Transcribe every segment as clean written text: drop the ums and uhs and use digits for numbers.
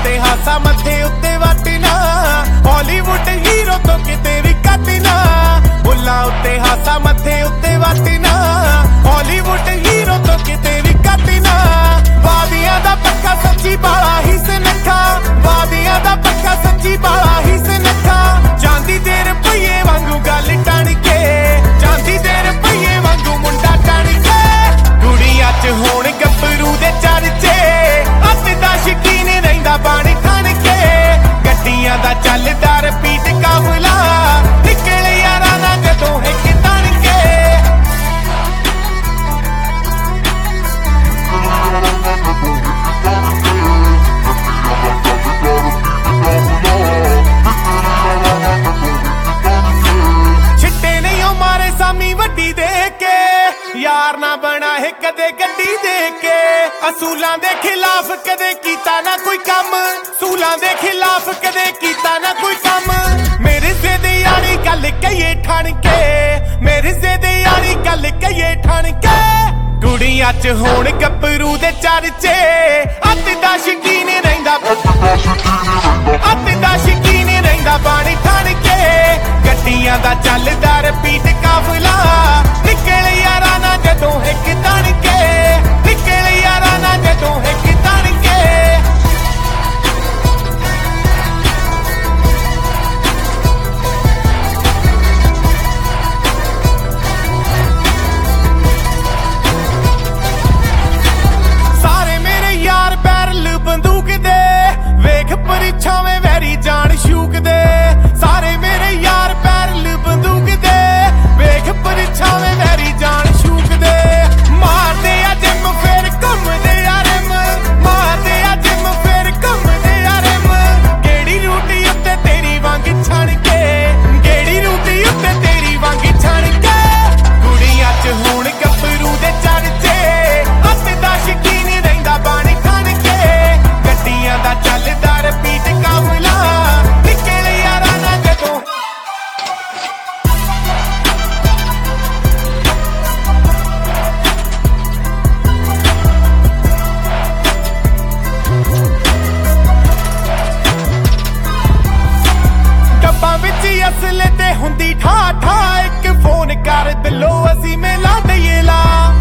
उत्ते हासा मथे उत्ते वटना हॉलीवुड हीरो तो किते भी कटना बुल्ला उत्ते हासा मथे उत्ते वटना हॉलीवुड हीरो तो किते भी कटना वादियां दा पक्का सच्ची बाला ही सनखा वादियां दा पक्का सच्ची बाला ही सनखा चांदी दे रुपये वांगू गल टण के चांदी दे रुपये वांगू मुंडा टण के कुड़ियां च होण गब्बरू दे चर्चे अत दा शकीन रहिंदा बाणी ठण के गड्डियां दा चलदा रिपीट काफला निकले यारां ना जदों हिक तण के छिट्टे नहीं ओ मारे सामी वड्डी दे के यार ना बना है कदे गड्डी दे के असूलां दे खिलाफ कदे कीता ना कोई कम सूलां दे खिलाफ कदे कीता ना कोई कम मेरे ज़िदे यारी गल कहिए ठण के मेरे ज़िदे यारी गल कहिए ठण के कुड़ियां च होण गब्बरू दे चर्चे अत दा शकीन रहिंदा अत दा शकीन रहिंदा बाणी ठण के गड्डियां दा चलदा रिपीट काफला निकले यारां ना जदों हिक तण के निकले यारां ना जदों हिक तण के सारे मेरे यार बैरल बंदूक दे वेख परीक्षावें वैरी जान शूक दे सारे मेरे यार बैरल बंदूक दे वेख परीक्षावें वैरी जान शूक दे मारदे आ जिम फिर घुमदे आ रिम मारदे आ जिम फिर घुमदे आ रिम केड़ी रूटी उत्ते तेरी वांग छण के केड़ी रूटी उत्ते तेरी वांग छण के कुड़ियां च होण गब्बरू दे चर्चे अत दा शकीन रहिंदा बाणी ठण के गड्डियां दा चलदा रिपीट काफला निकले यारां ना जदों डब्बां विच असले ते हुंदी ठा ठा इक फोन कर दिलो असीं मेला दईए ला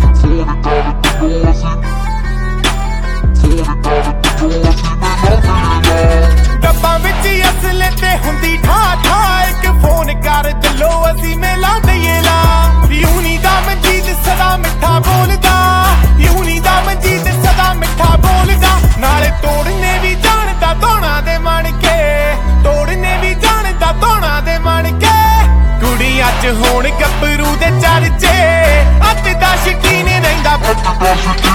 डब्बां विच असले ते हुंदी ठा ठा इक फोन कर दिलो असीं मेला दईए ला यूनी दा मंजीत सदा मिठा बोलदा यूनी दा मंजीत सदा मिठा बोलदा नाले तोड़ने भी जानदा धोना दे मन के तोड़ने भी जानदा धोना दे मन के कुड़ियां च होण गब्बरू दे चर्चे अत दा शकीन रहिंदा